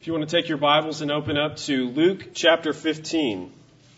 If you want to take your Bibles and open up to Luke chapter 15.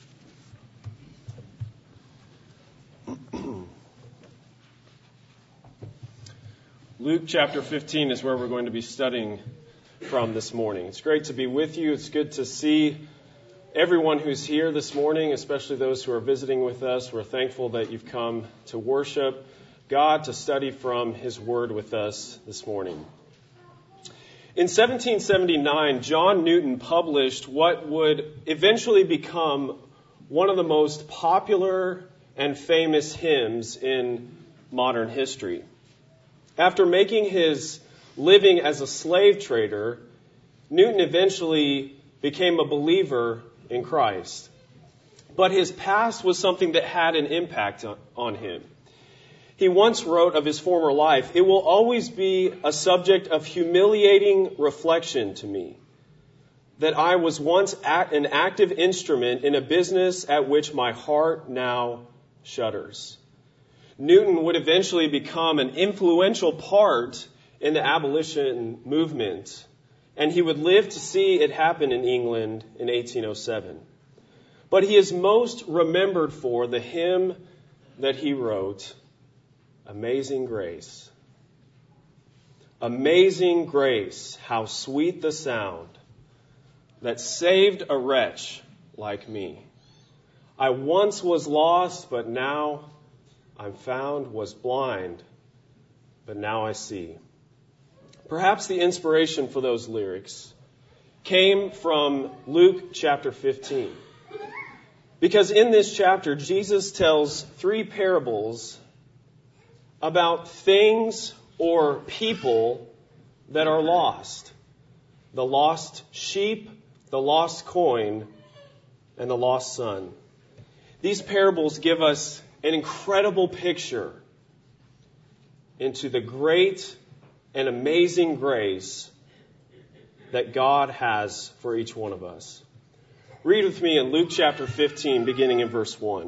Luke chapter 15 is where we're going to be studying from this morning. It's great to be with you. It's good to see everyone who's here this morning, especially those who are visiting with us. We're thankful that you've come to worship God, to study from His Word with us this morning. In 1779, John Newton published what would eventually become one of the most popular and famous hymns in modern history. After making his living as a slave trader, Newton eventually became a believer in Christ. But his past was something that had an impact on him. He once wrote of his former life, "It will always be a subject of humiliating reflection to me that I was once an active instrument in a business at which my heart now shudders." Newton would eventually become an influential part in the abolition movement, and he would live to see it happen in England in 1807. But he is most remembered for the hymn that he wrote, Amazing Grace. Amazing grace, how sweet the sound that saved a wretch like me. I once was lost, but now I'm found, was blind, but now I see. Perhaps the inspiration for those lyrics came from Luke chapter 15. Because in this chapter, Jesus tells three parables about things or people that are lost. The lost sheep, the lost coin, and the lost son. These parables give us an incredible picture into the great and amazing grace that God has for each one of us. Read with me in Luke chapter 15, beginning in verse 1.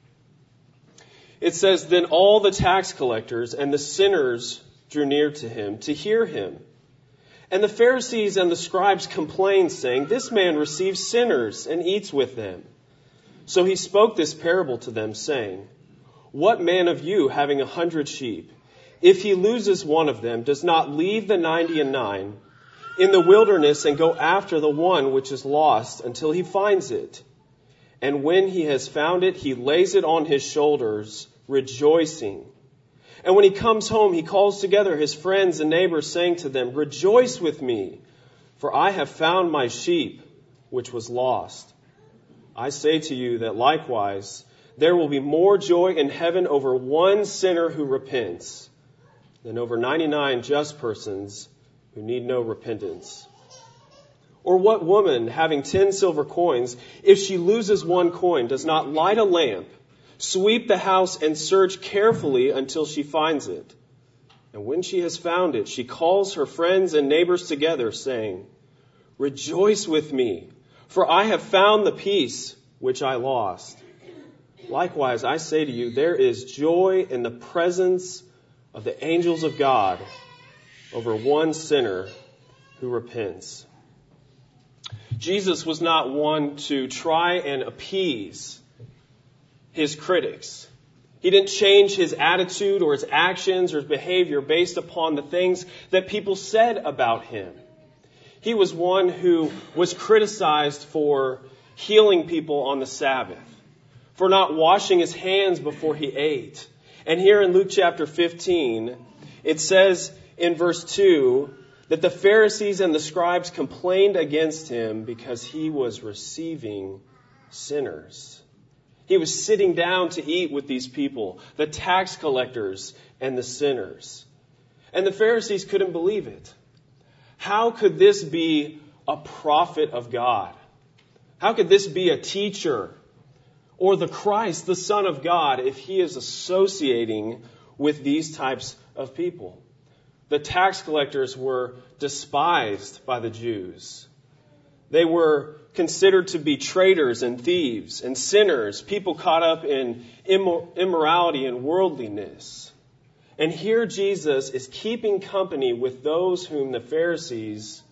It says, Then all the tax collectors and the sinners drew near to him to hear him. And the Pharisees and the scribes complained, saying, This man receives sinners and eats with them. So he spoke this parable to them, saying, What man of you, having 100 sheep, if he loses one of them, does not leave the 99 in the wilderness and go after the one which is lost until he finds it? And when he has found it, he lays it on his shoulders, rejoicing. And when he comes home, he calls together his friends and neighbors, saying to them, Rejoice with me, for I have found my sheep, which was lost. I say to you that likewise, there will be more joy in heaven over one sinner who repents than over 99 just persons who need no repentance. Or what woman, having 10 silver coins, if she loses one coin, does not light a lamp, sweep the house, and search carefully until she finds it? And when she has found it, she calls her friends and neighbors together, saying, Rejoice with me, for I have found the piece which I lost. Likewise, I say to you, there is joy in the presence of the angels of God over one sinner who repents. Jesus was not one to try and appease his critics. He didn't change his attitude or his actions or his behavior based upon the things that people said about him. He was one who was criticized for healing people on the Sabbath, for not washing his hands before he ate. And here in Luke chapter 15, it says in verse 2, that the Pharisees and the scribes complained against him because he was receiving sinners. He was sitting down to eat with these people, the tax collectors and the sinners. And the Pharisees couldn't believe it. How could this be a prophet of God? How could this be a teacher or the Christ, the Son of God, if he is associating with these types of people? The tax collectors were despised by the Jews. They were considered to be traitors and thieves and sinners, people caught up in immorality and worldliness. And here Jesus is keeping company with those whom the Pharisees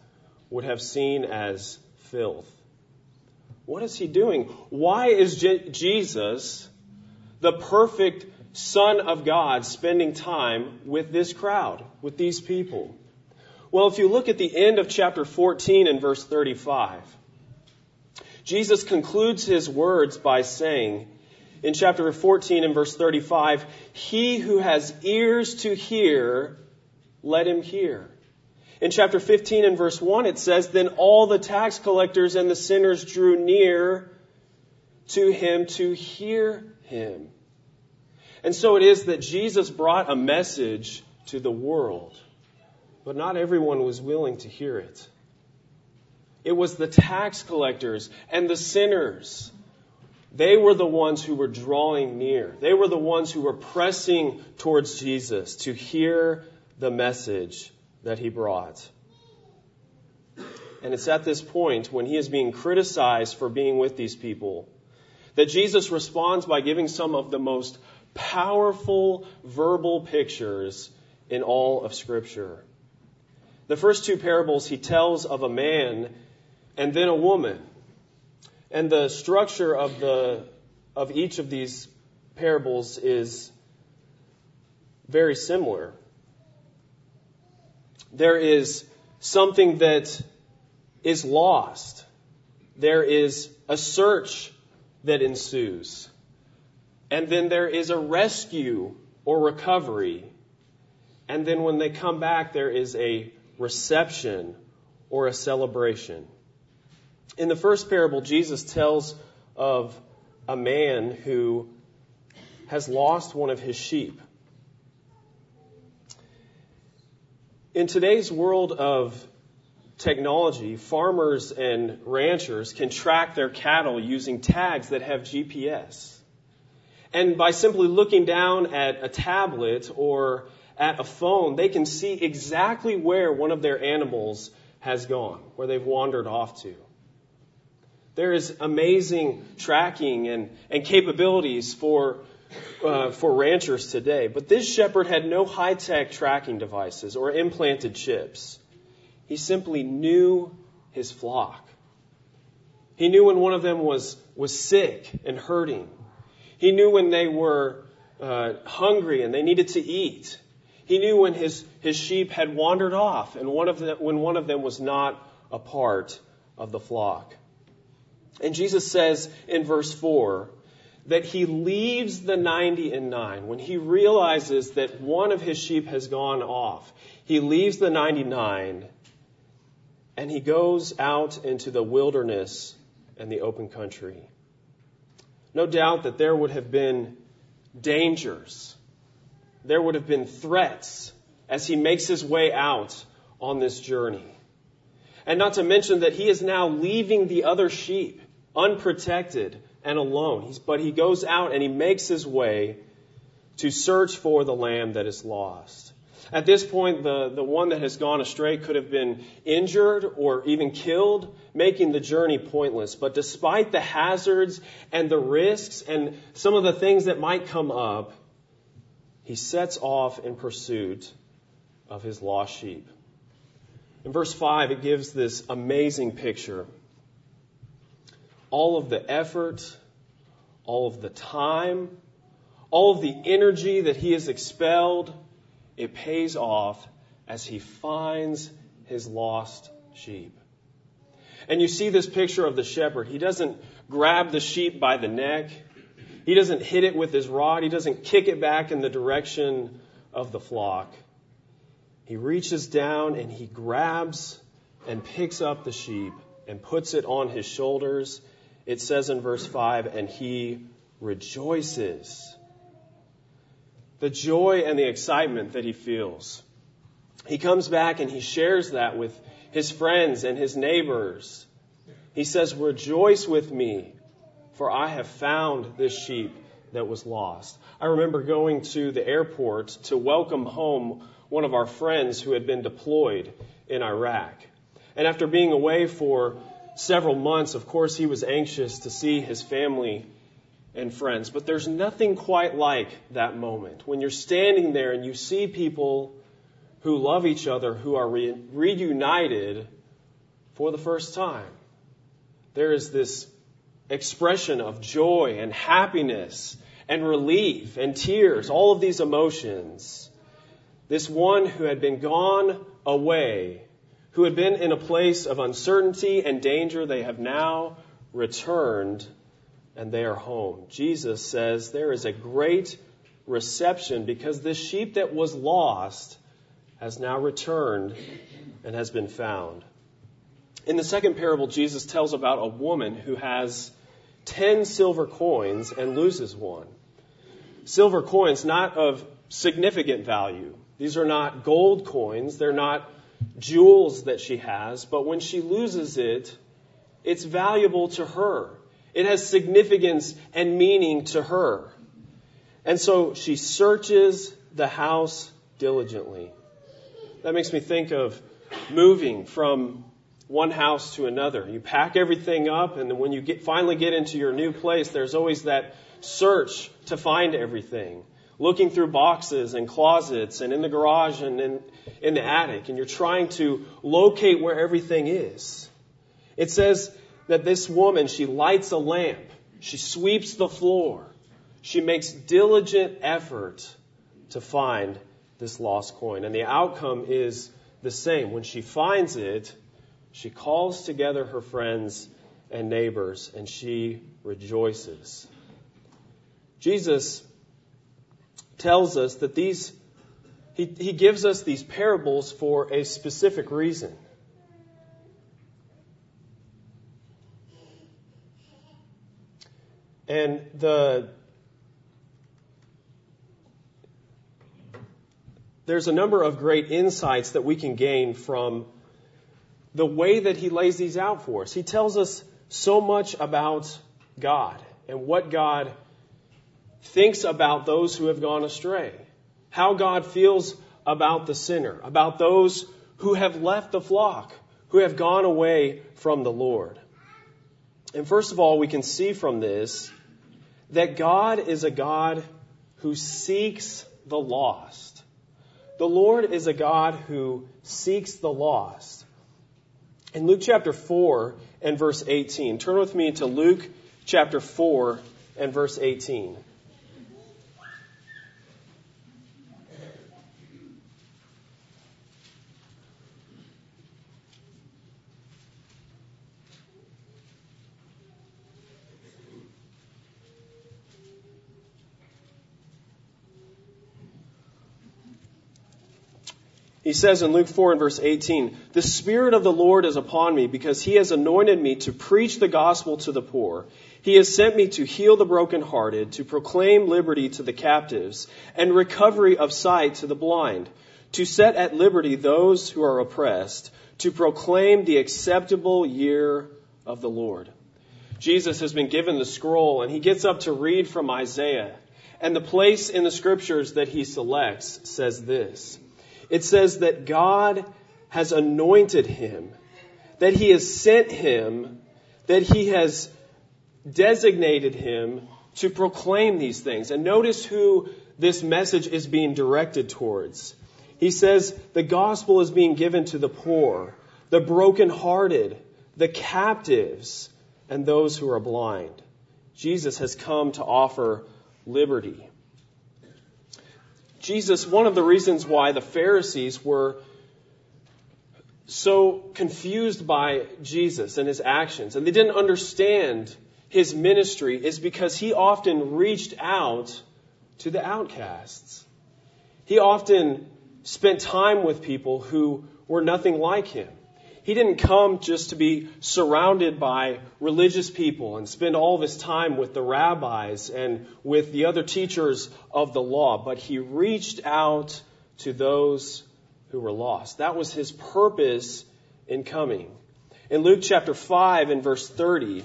would have seen as filth. What is he doing? Why is Jesus, the perfect Son of God, spending time with this crowd, with these people? Well, if you look at the end of chapter 14 and verse 35, Jesus concludes his words by saying, in chapter 14 and verse 35, "He who has ears to hear, let him hear." In chapter 15 and verse 1, it says, "Then all the tax collectors and the sinners drew near to him to hear him." And so it is that Jesus brought a message to the world, but not everyone was willing to hear it. It was the tax collectors and the sinners. They were the ones who were drawing near. They were the ones who were pressing towards Jesus to hear the message that he brought. And it's at this point, when he is being criticized for being with these people, that Jesus responds by giving some of the most powerful verbal pictures in all of Scripture. The first two parables he tells of a man and then a woman. And the structure of each of these parables is very similar. There is something that is lost. There is a search that ensues. And then there is a rescue or recovery. And then when they come back, there is a reception or a celebration. In the first parable, Jesus tells of a man who has lost one of his sheep. In today's world of technology, farmers and ranchers can track their cattle using tags that have GPS. And by simply looking down at a tablet or at a phone, they can see exactly where one of their animals has gone, where they've wandered off to. There is amazing tracking and capabilities for ranchers today. But this shepherd had no high-tech tracking devices or implanted chips. He simply knew his flock. He knew when one of them was sick and hurting. He knew when they were hungry and they needed to eat. He knew when his sheep had wandered off and when one of them was not a part of the flock. And Jesus says in verse 4 that he leaves the 99. When he realizes that one of his sheep has gone off, he leaves the 99 and he goes out into the wilderness and the open country. No doubt that there would have been dangers. There would have been threats as he makes his way out on this journey. And not to mention that he is now leaving the other sheep unprotected and alone. But he goes out and he makes his way to search for the lamb that is lost. At this point, the one that has gone astray could have been injured or even killed, making the journey pointless. But despite the hazards and the risks and some of the things that might come up, he sets off in pursuit of his lost sheep. In verse 5, it gives this amazing picture. All of the effort, all of the time, all of the energy that he has expelled, it pays off as he finds his lost sheep. And you see this picture of the shepherd. He doesn't grab the sheep by the neck. He doesn't hit it with his rod. He doesn't kick it back in the direction of the flock. He reaches down and he grabs and picks up the sheep and puts it on his shoulders. It says in verse 5, and he rejoices. The joy and the excitement that he feels. He comes back and he shares that with his friends and his neighbors. He says, rejoice with me, for I have found this sheep that was lost. I remember going to the airport to welcome home one of our friends who had been deployed in Iraq. And after being away for several months, of course, he was anxious to see his family and friends. But there's nothing quite like that moment when you're standing there and you see people who love each other, who are reunited for the first time, there is this expression of joy and happiness and relief and tears, all of these emotions. This one who had been gone away, who had been in a place of uncertainty and danger, they have now returned and they are home. Jesus says there is a great reception because this sheep that was lost has now returned and has been found. In the second parable, Jesus tells about a woman who has 10 silver coins and loses one. Silver coins not of significant value. These are not gold coins. They're not jewels that she has. But when she loses it, it's valuable to her. It has significance and meaning to her. And so she searches the house diligently. That makes me think of moving from one house to another. You pack everything up, and then when you finally get into your new place, there's always that search to find everything. Looking through boxes and closets and in the garage and in the attic, and you're trying to locate where everything is. It says that this woman, she lights a lamp. She sweeps the floor. She makes diligent effort to find this lost coin. And the outcome is the same. When she finds it, she calls together her friends and neighbors, and she rejoices. Jesus tells us that he gives us these parables for a specific reason. And there's a number of great insights that we can gain from the way that he lays these out for us. He tells us so much about God and what God thinks about those who have gone astray, how God feels about the sinner, about those who have left the flock, who have gone away from the Lord. And first of all, we can see from this that God is a God who seeks the lost. The Lord is a God who seeks the lost. In Luke chapter 4 and verse 18, turn with me to Luke chapter 4 and verse 18. He says in Luke 4 and verse 18, "The Spirit of the Lord is upon me because he has anointed me to preach the gospel to the poor. He has sent me to heal the brokenhearted, to proclaim liberty to the captives and recovery of sight to the blind, to set at liberty those who are oppressed, to proclaim the acceptable year of the Lord." Jesus has been given the scroll and he gets up to read from Isaiah. And the place in the scriptures that he selects says this. It says that God has anointed him, that he has sent him, that he has designated him to proclaim these things. And notice who this message is being directed towards. He says the gospel is being given to the poor, the brokenhearted, the captives, and those who are blind. Jesus has come to offer liberty. Jesus, one of the reasons why the Pharisees were so confused by Jesus and his actions, and they didn't understand his ministry, is because he often reached out to the outcasts. He often spent time with people who were nothing like him. He didn't come just to be surrounded by religious people and spend all of his time with the rabbis and with the other teachers of the law, but he reached out to those who were lost. That was his purpose in coming. In Luke chapter 5 and verse 30,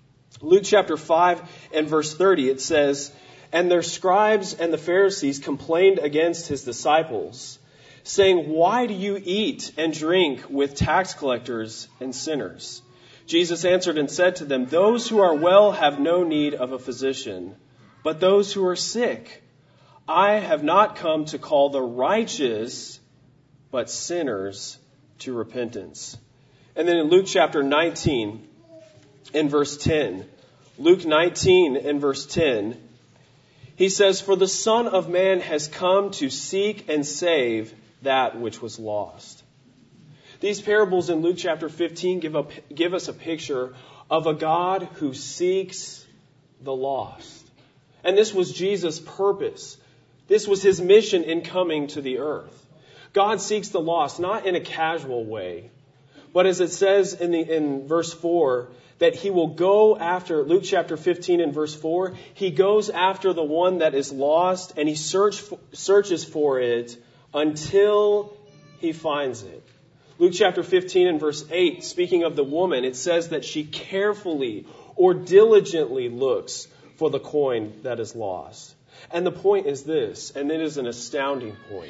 it says, "And their scribes and the Pharisees complained against his disciples, saying, 'Why do you eat and drink with tax collectors and sinners?' Jesus answered and said to them, 'Those who are well have no need of a physician, but those who are sick. I have not come to call the righteous, but sinners to repentance.'" And then in Luke chapter 19 and verse 10, Luke 19 and verse 10, he says, "For the Son of Man has come to seek and save that which was lost." These parables in Luke chapter 15 give us a picture of a God who seeks the lost. And this was Jesus' purpose. This was his mission in coming to the earth. God seeks the lost, not in a casual way, but as it says in verse 4, that he will go after, Luke chapter 15 and verse 4, he goes after the one that is lost and he searches for it until he finds it. Luke chapter 15 and verse 8, speaking of the woman, it says that she carefully or diligently looks for the coin that is lost. And the point is this, and it is an astounding point.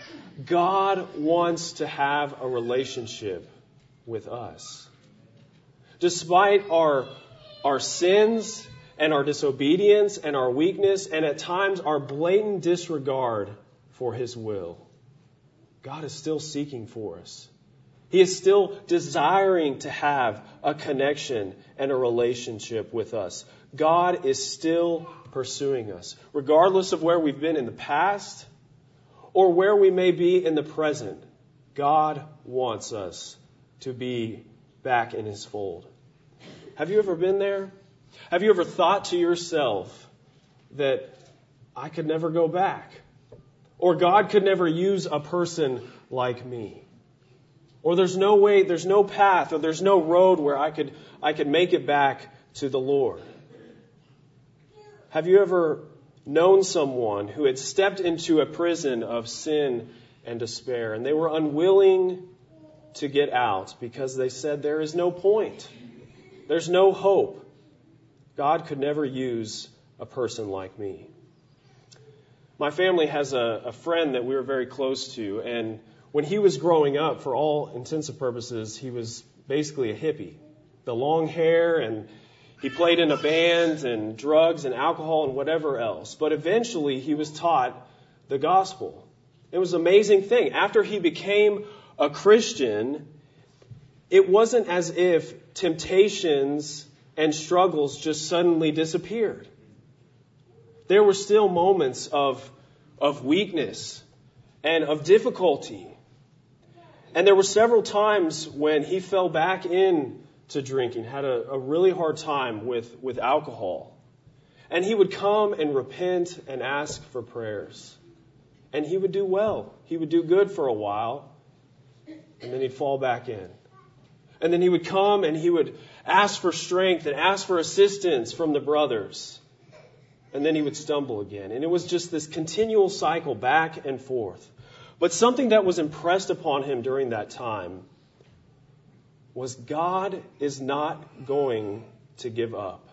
God wants to have a relationship with us. Despite our sins and our disobedience and our weakness and at times our blatant disregard for his will, God is still seeking for us. He is still desiring to have a connection and a relationship with us. God is still pursuing us, regardless of where we've been in the past or where we may be in the present. God wants us to be back in his fold. Have you ever been there? Have you ever thought to yourself that I could never go back? Or God could never use a person like me? Or there's no way, there's no path, or there's no road where I could make it back to the Lord? Have you ever known someone who had stepped into a prison of sin and despair, and they were unwilling to get out because they said, there is no point. There's no hope. God could never use a person like me. My family has a friend that we were very close to, and when he was growing up, for all intents and purposes, he was basically a hippie. The long hair, and he played in a band, and drugs and alcohol and whatever else. But eventually he was taught the gospel. It was an amazing thing. After he became a Christian, it wasn't as if temptations and struggles just suddenly disappeared. There were still moments of weakness and of difficulty. And there were several times when he fell back into drinking, had a really hard time with alcohol. And he would come and repent and ask for prayers. And he would do well. He would do good for a while. And then he'd fall back in. And then he would come and he would ask for strength and ask for assistance from the brothers. And then he would stumble again. And it was just this continual cycle back and forth. But something that was impressed upon him during that time was God is not going to give up.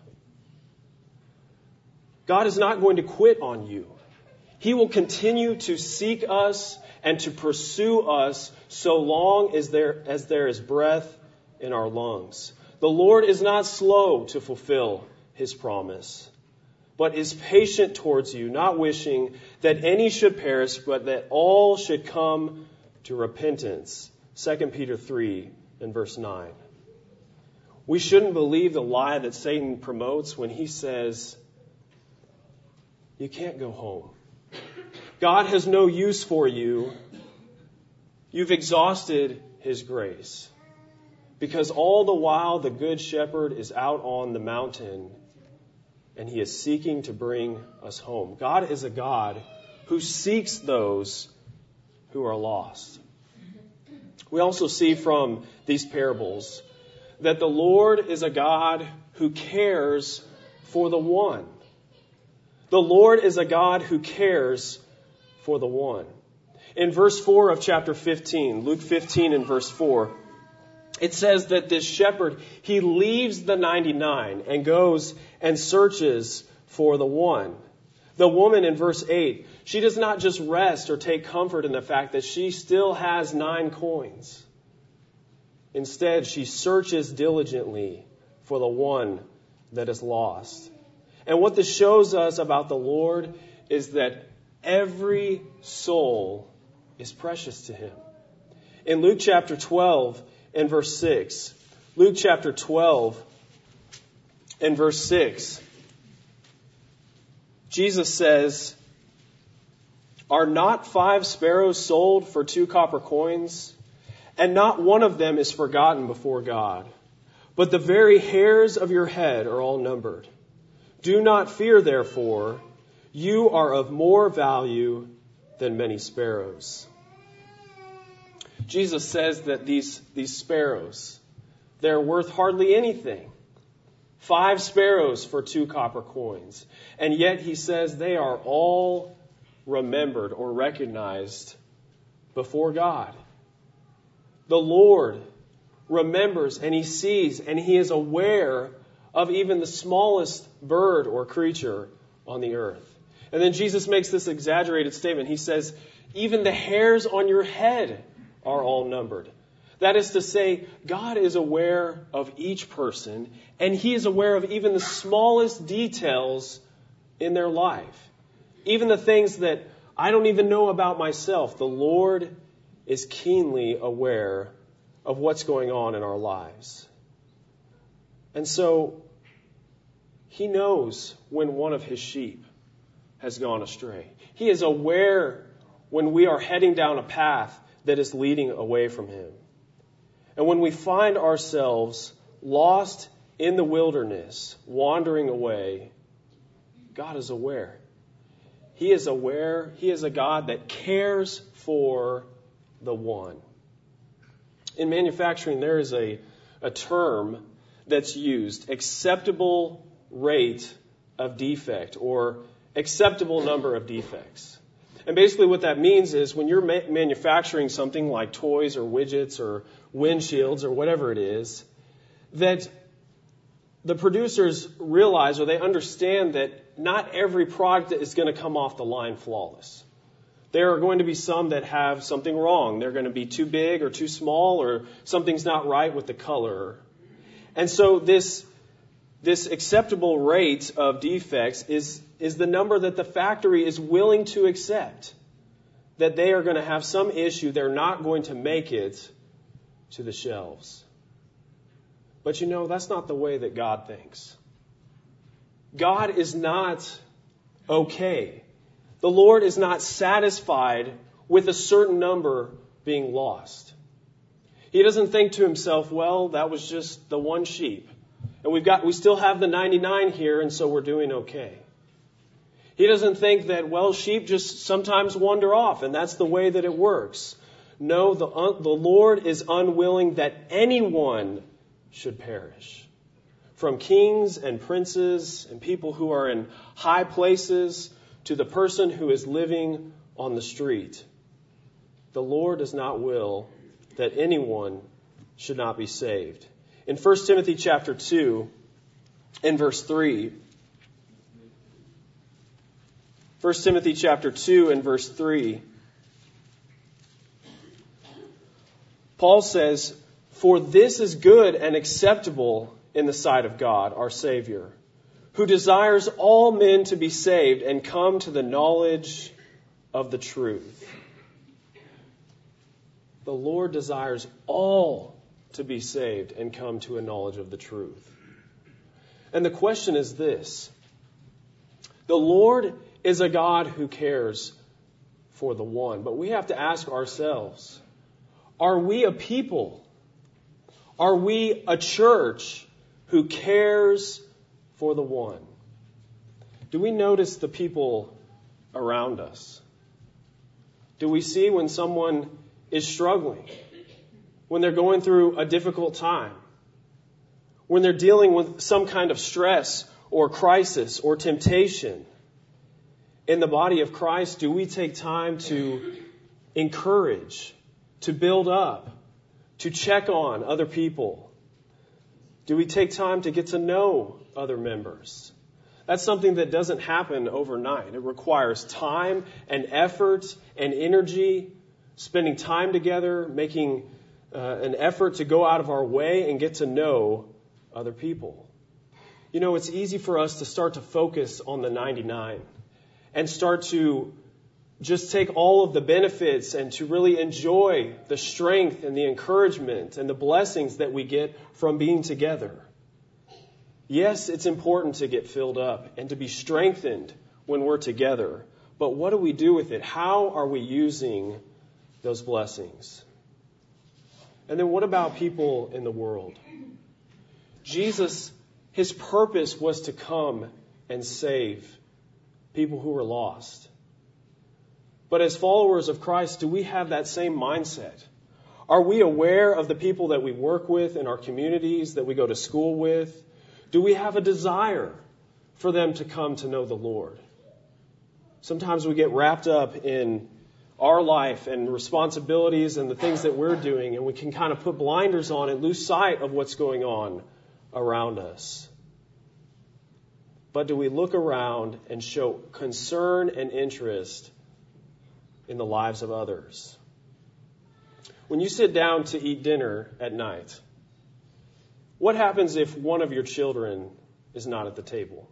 God is not going to quit on you. He will continue to seek us and to pursue us so long as there is breath in our lungs. The Lord is not slow to fulfill his promise, but is patient towards you, not wishing that any should perish, but that all should come to repentance. 2 Peter 3 and verse 9. We shouldn't believe the lie that Satan promotes when he says, you can't go home. God has no use for you. You've exhausted his grace. Because all the while the good shepherd is out on the mountain and he is seeking to bring us home. God is a God who seeks those who are lost. We also see from these parables that the Lord is a God who cares for the one. The Lord is a God who cares for the one. In verse 4 of chapter 15, Luke 15 and verse 4, it says that this shepherd, he leaves the 99 and goes and searches for the one. The woman in verse 8, she does not just rest or take comfort in the fact that she still has 9 coins. Instead, she searches diligently for the one that is lost. And what this shows us about the Lord is that every soul is precious to him. In Luke chapter 12, and verse 6. Luke chapter 12 and verse 6. Jesus says, "Are not 5 sparrows sold for 2 copper coins? And not one of them is forgotten before God. But the very hairs of your head are all numbered. Do not fear, therefore. You are of more value than many sparrows." Jesus says that these sparrows, they're worth hardly anything. 5 sparrows for 2 copper coins. And yet he says they are all remembered or recognized before God. The Lord remembers and he sees and he is aware of even the smallest bird or creature on the earth. And then Jesus makes this exaggerated statement. He says, even the hairs on your head are all numbered. That is to say, God is aware of each person, and he is aware of even the smallest details in their life. Even the things that I don't even know about myself. The Lord is keenly aware of what's going on in our lives. And so, he knows when one of his sheep has gone astray. He is aware when we are heading down a path that is leading away from him. And when we find ourselves lost in the wilderness, wandering away, God is aware. He is aware. He is a God that cares for the one. In manufacturing, there is a term that's used, acceptable rate of defect or acceptable number of defects. And basically what that means is when you're manufacturing something like toys or widgets or windshields or whatever it is, that the producers realize or they understand that not every product is going to come off the line flawless. There are going to be some that have something wrong. They're going to be too big or too small, or something's not right with the color. And so this acceptable rate of defects is the number that the factory is willing to accept. That they are going to have some issue. They're not going to make it to the shelves. But you know, that's not the way that God thinks. God is not okay. The Lord is not satisfied with a certain number being lost. He doesn't think to himself, well, that was just the one sheep. And we still have the 99 here, and so we're doing okay. He doesn't think that, well, sheep just sometimes wander off, and that's the way that it works. No, the Lord is unwilling that anyone should perish. From kings and princes and people who are in high places to the person who is living on the street. The Lord does not will that anyone should not be saved. In 1 Timothy chapter 2 and verse 3, 1 Timothy chapter 2 and verse 3, Paul says, "For this is good and acceptable in the sight of God, our Savior, who desires all men to be saved and come to the knowledge of the truth." The Lord desires all to be saved and come to a knowledge of the truth. And the question is this: the Lord is a God who cares for the one, but we have to ask ourselves, are we a people? Are we a church who cares for the one? Do we notice the people around us? Do we see when someone is struggling? When they're going through a difficult time? When they're dealing with some kind of stress or crisis or temptation? In the body of Christ, do we take time to encourage, to build up, to check on other people? Do we take time to get to know other members? That's something that doesn't happen overnight. It requires time and effort and energy, spending time together, making an effort to go out of our way and get to know other people. You know, it's easy for us to start to focus on the 99 and start to just take all of the benefits and to really enjoy the strength and the encouragement and the blessings that we get from being together. Yes, it's important to get filled up and to be strengthened when we're together. But what do we do with it? How are we using those blessings? And then what about people in the world? Jesus, his purpose was to come and save people who were lost. But as followers of Christ, do we have that same mindset? Are we aware of the people that we work with in our communities, that we go to school with? Do we have a desire for them to come to know the Lord? Sometimes we get wrapped up in our life and responsibilities and the things that we're doing, and we can kind of put blinders on and lose sight of what's going on around us. But do we look around and show concern and interest in the lives of others? When you sit down to eat dinner at night, what happens if one of your children is not at the table?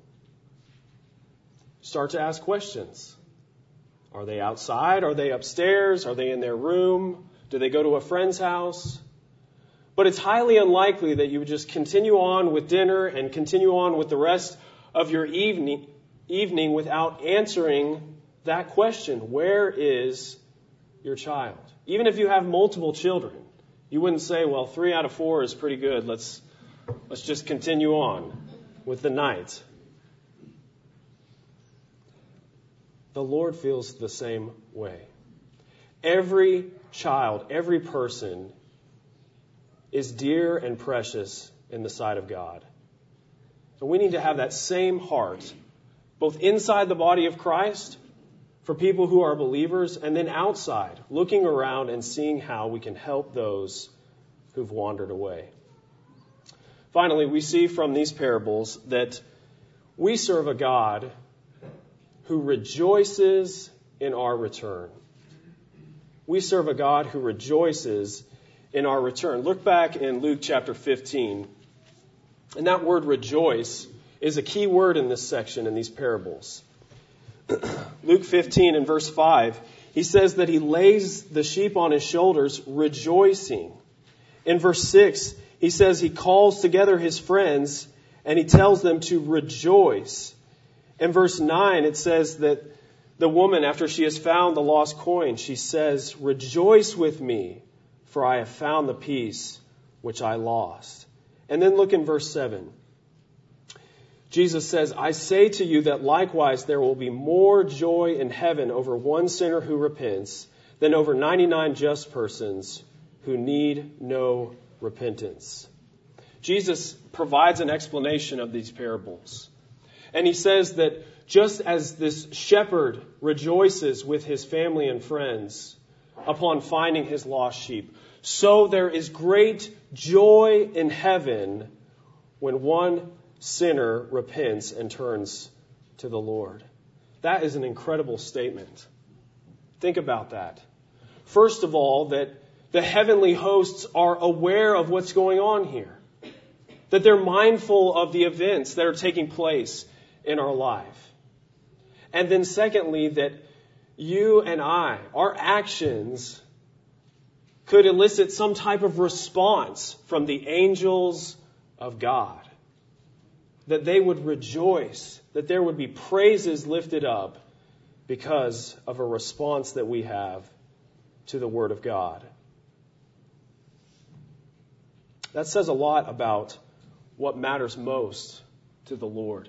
Start to ask questions. Are they outside? Are they upstairs? Are they in their room? Do they go to a friend's house? But it's highly unlikely that you would just continue on with dinner and continue on with the rest of your evening without answering that question. Where is your child? Even if you have multiple children, you wouldn't say, well, 3 out of 4 is pretty good. Let's just continue on with the night. The Lord feels the same way. Every child, every person is dear and precious in the sight of God. So we need to have that same heart, both inside the body of Christ, for people who are believers, and then outside, looking around and seeing how we can help those who've wandered away. Finally, we see from these parables that we serve a God who rejoices in our return. We serve a God who rejoices in our return. Look back in Luke chapter 15. And that word rejoice is a key word in this section, in these parables. Luke 15 and verse 5, he says that he lays the sheep on his shoulders rejoicing. In verse 6, he says he calls together his friends and he tells them to rejoice. In verse 9, it says that the woman, after she has found the lost coin, she says, "Rejoice with me, for I have found the piece which I lost." And then look in verse 7. Jesus says, "I say to you that likewise there will be more joy in heaven over one sinner who repents than over 99 just persons who need no repentance." Jesus provides an explanation of these parables. And he says that just as this shepherd rejoices with his family and friends upon finding his lost sheep, so there is great joy in heaven when one sinner repents and turns to the Lord. That is an incredible statement. Think about that. First of all, that the heavenly hosts are aware of what's going on here. That they're mindful of the events that are taking place in our life. And then secondly, that you and I, our actions could elicit some type of response from the angels of God. That they would rejoice, that there would be praises lifted up because of a response that we have to the Word of God. That says a lot about what matters most to the Lord.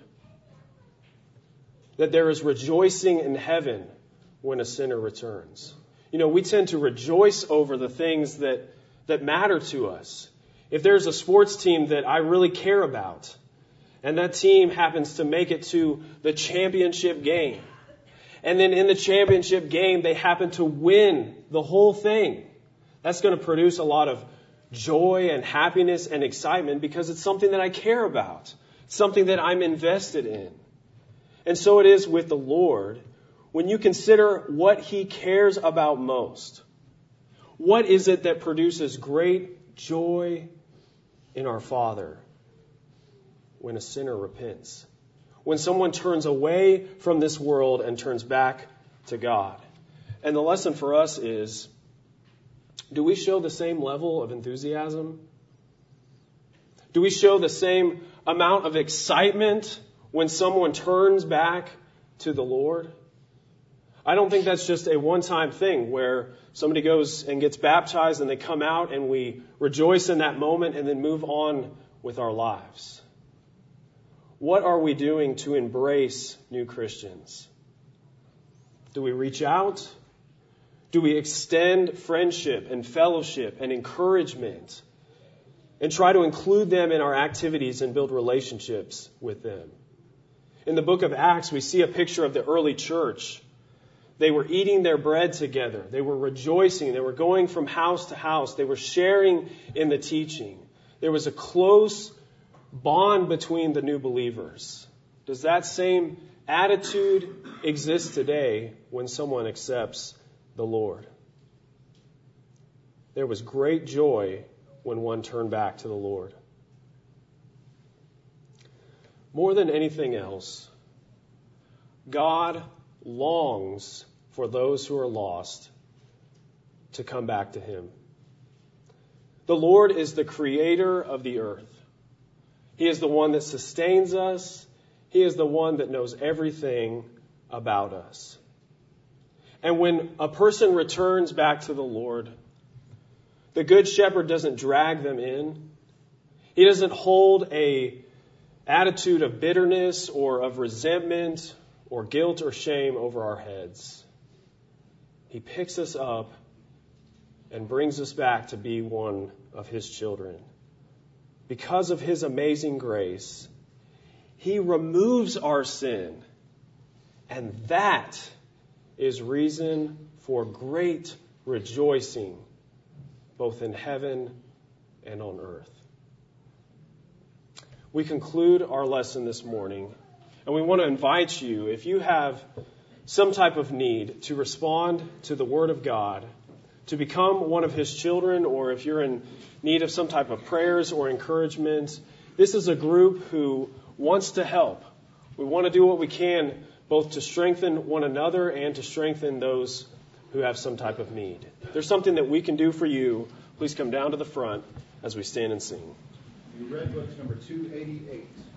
That there is rejoicing in heaven when a sinner returns. You know, we tend to rejoice over the things that matter to us. If there's a sports team that I really care about, and that team happens to make it to the championship game, and then in the championship game they happen to win the whole thing, that's going to produce a lot of joy and happiness and excitement because it's something that I care about, something that I'm invested in. And so it is with the Lord. When you consider what He cares about most, what is it that produces great joy in our Father? When a sinner repents. When someone turns away from this world and turns back to God. And the lesson for us is, do we show the same level of enthusiasm? Do we show the same amount of excitement when someone turns back to the Lord? I don't think that's just a one-time thing where somebody goes and gets baptized and they come out and we rejoice in that moment and then move on with our lives. What are we doing to embrace new Christians? Do we reach out? Do we extend friendship and fellowship and encouragement and try to include them in our activities and build relationships with them? In the book of Acts, we see a picture of the early church. They were eating their bread together. They were rejoicing. They were going from house to house. They were sharing in the teaching. There was a close bond between the new believers. Does that same attitude exist today when someone accepts the Lord? There was great joy when one turned back to the Lord. More than anything else, God longs for those who are lost to come back to Him. The Lord is the creator of the earth. He is the one that sustains us. He is the one that knows everything about us. And when a person returns back to the Lord, the Good Shepherd doesn't drag them in. He doesn't hold an attitude of bitterness or of resentment or guilt or shame over our heads. He picks us up and brings us back to be one of His children. Because of His amazing grace, He removes our sin. And that is reason for great rejoicing, both in heaven and on earth. We conclude our lesson this morning, and we want to invite you, if you have some type of need, to respond to the Word of God, to become one of His children, or if you're in need of some type of prayers or encouragement. This is a group who wants to help. We want to do what we can both to strengthen one another and to strengthen those who have some type of need. If there's something that we can do for you, please come down to the front as we stand and sing. You read books number 288.